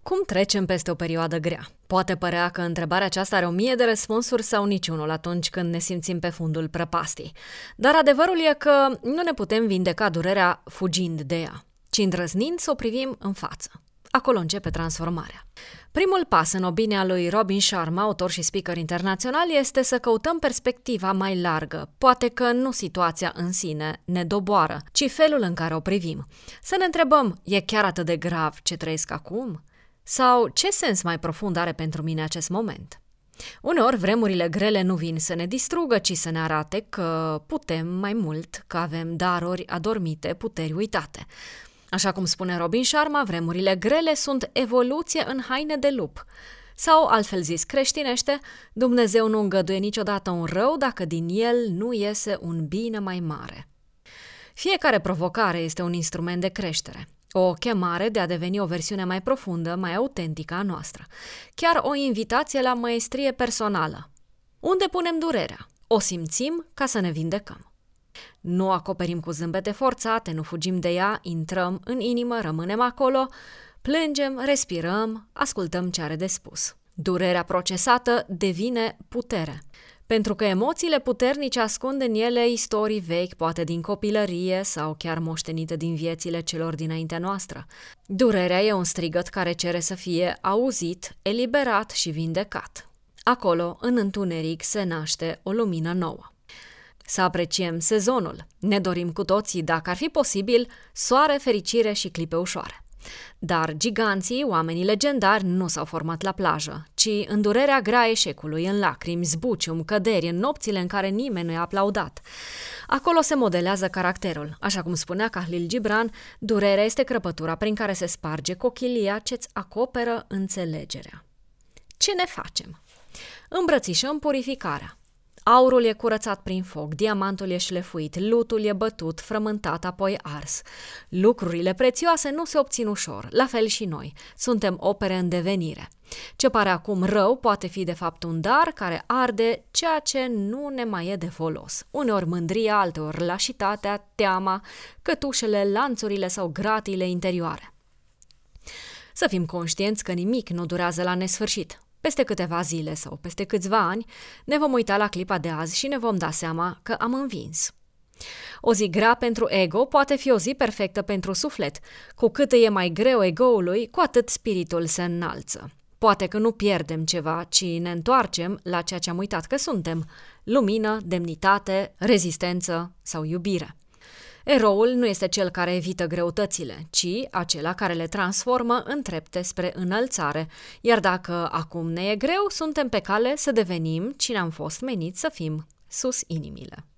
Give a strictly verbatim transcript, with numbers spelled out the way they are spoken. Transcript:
Cum trecem peste o perioadă grea? Poate părea că întrebarea aceasta are o mie de răspunsuri sau niciunul atunci când ne simțim pe fundul prăpastii. Dar adevărul e că nu ne putem vindeca durerea fugind de ea, ci îndrăznind să o privim în față. Acolo începe transformarea. Primul pas în opinia lui Robin Sharma, autor și speaker internațional, este să căutăm perspectiva mai largă. Poate că nu situația în sine ne doboară, ci felul în care o privim. Să ne întrebăm, e chiar atât de grav ce trăiesc acum? Sau ce sens mai profund are pentru mine acest moment? Uneori, vremurile grele nu vin să ne distrugă, ci să ne arate că putem mai mult, că avem daruri adormite, puteri uitate. Așa cum spune Robin Sharma, vremurile grele sunt evoluție în haine de lup. Sau, altfel zis creștinește, Dumnezeu nu îngăduie niciodată un rău dacă din el nu iese un bine mai mare. Fiecare provocare este un instrument de creștere, o chemare de a deveni o versiune mai profundă, mai autentică a noastră, chiar o invitație la măestrie personală. Unde punem durerea? O simțim ca să ne vindecăm. Nu acoperim cu zâmbete forțate, nu fugim de ea, intrăm în inimă, rămânem acolo, plângem, respirăm, ascultăm ce are de spus. Durerea procesată devine putere. Pentru că emoțiile puternice ascund în ele istorii vechi, poate din copilărie sau chiar moștenite din viețile celor dinaintea noastră. Durerea e un strigăt care cere să fie auzit, eliberat și vindecat. Acolo, în întuneric, se naște o lumină nouă. Să apreciem sezonul. Ne dorim cu toții, dacă ar fi posibil, soare, fericire și clipe ușoare. Dar giganții, oamenii legendari, nu s-au format la plajă, ci în durerea grea eșecului, în lacrimi, zbucium, căderi, în nopțile în care nimeni nu i-a aplaudat. Acolo se modelează caracterul. Așa cum spunea Khalil Gibran, durerea este crăpătura prin care se sparge cochilia ce-ți acoperă înțelegerea. Ce ne facem? Îmbrățișăm purificarea. Aurul e curățat prin foc, diamantul e șlefuit, lutul e bătut, frământat, apoi ars. Lucrurile prețioase nu se obțin ușor, la fel și noi. Suntem opere în devenire. Ce pare acum rău poate fi de fapt un dar care arde ceea ce nu ne mai e de folos. Uneori mândria, alteori lașitatea, teama, cătușele, lanțurile sau gratiile interioare. Să fim conștienți că nimic nu durează la nesfârșit. Peste câteva zile sau peste câțiva ani ne vom uita la clipa de azi și ne vom da seama că am învins. O zi grea pentru ego poate fi o zi perfectă pentru suflet. Cu cât e mai greu ego-ului, cu atât spiritul se înalță. Poate că nu pierdem ceva, ci ne întoarcem la ceea ce am uitat că suntem: lumină, demnitate, rezistență sau iubire. Eroul nu este cel care evită greutățile, ci acela care le transformă în trepte spre înălțare, iar dacă acum ne e greu, suntem pe cale să devenim cine am fost meniți să fim: sus inimile.